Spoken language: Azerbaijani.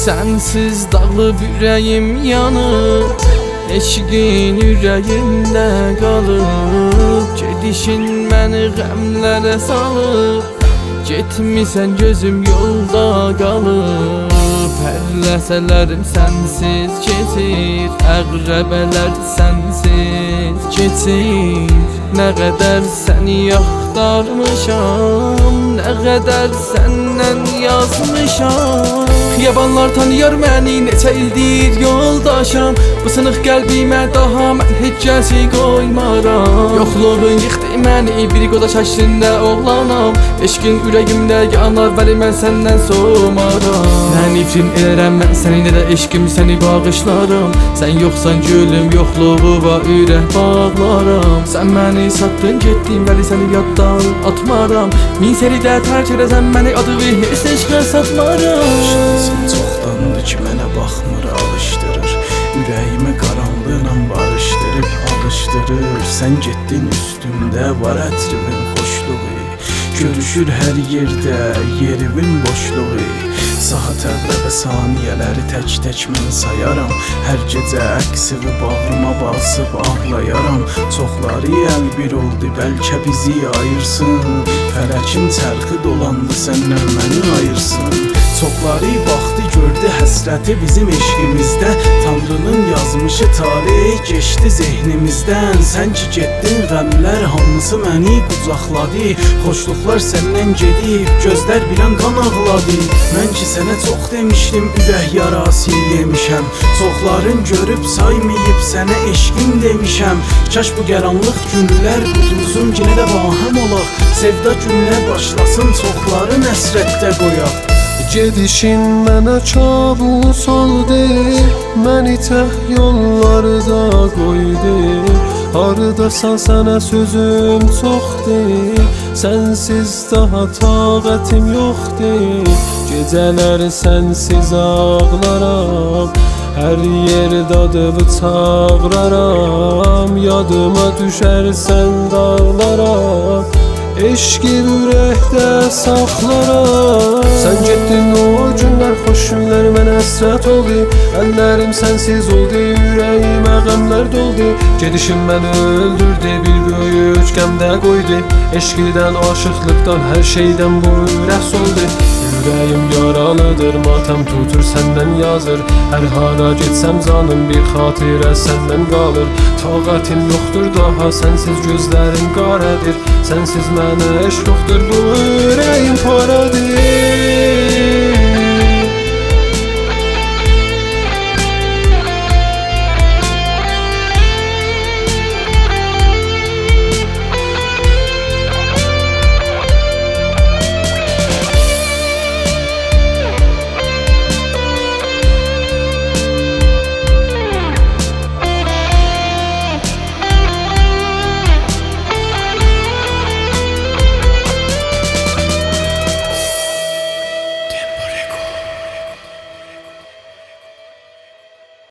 Sensiz dağılıb ürəyim yanıb, eşqin ürəyimdə qalıb. Gedişin məni qəmlərə salıb, getmisən gözüm yolda qalıb. Hər ləsələrim sənsiz keçir, əqrəbələr sənsiz keçir. Nə qədər səni axtarmışam, nə qədər səndən yazmışam. Xiyabanlar tanıyır məni, neçə ildir yoldaşam. Bu sınıq qəlbimə daha mən heç kəsi qoymaram. Yoxluğun yıxdı məni, bir qoda şəklində oğlanam. Eşqin ürəyimdə yanar, vəli mən səndən soğumaram. Nə nifrin elərəm mən səni, nə də eşqim səni bağışlarım. Sən yoxsan gülüm, yoxluğu va ürək bağlaram. Sən məni satdın getdin, vəli səni yaddan atmaram. Min səni də tərk edəsən məni, adı və heç eşqə satmaram. Şansım çoxdandır ki mənə baxmır, alışdırır. Ürəyimi qaranlıqla barışdırıb alışdırır. Sən getdin üstümdə var ətribin xoşluğu. Görüşür hər yerdə yerimin boşluğu. Saat əqrəbə saniyələri tək-tək mən sayaram. Hər gecə əksini bağrıma basıb ağlayaram. Çoxları əl bir oldu, bəlkə bizi ayırsın. Fələkin çərxi dolandı, səndən məni ayırsın. Çoxları baxdı, gördü həsrəti bizim eşqimizdə. Tanrının yazmışı talih geçdi zehnimizdən. Sən ki getdin, qəmlər hamısı məni qucaqladı. Xoşluqlar səndən gedib, gözlər bir an qan ağladı. Mən ki sənə çox demişdim, ürək yarası yemişəm. Çoxların görüb saymayıb, sənə eşqim demişəm. Kaş bu qaranlıq günlər quduzun yenə də bahəm olaq. Sevda günlər başlasın, çoxların həsrətdə qoyaq. Gedişin mənə kabus oldu, məni tək yollarda qoydu. Hardasan sənə sözüm çoxdur, sənsiz daha taqətim yoxdur. Gecələr sənsiz ağlaram, hər yerdə adımı çağıraram. Yadıma düşərsən dağlaram, eşqi ürəkdə saxlaram. Sən getdin o günlər, xoş günlər mənə həsrət oldu. Əllərim sənsiz oldu, ürəyimə qəmlər doldu. Gedişim məni öldürdü, bir böyük qəmdə qoydu. Eşqidən, aşıqlıqdan, hər şeydən bu ürək soldu. Ürəyim yaralıdır, matəm tutur səndən yazır. Hər hara getsəm canım bir xatirə səndən qalır. Taqətim yoxdur daha, sənsiz gözlərin qarədir. Sənsiz mənə eşq yoxdur, bu ürəyim para.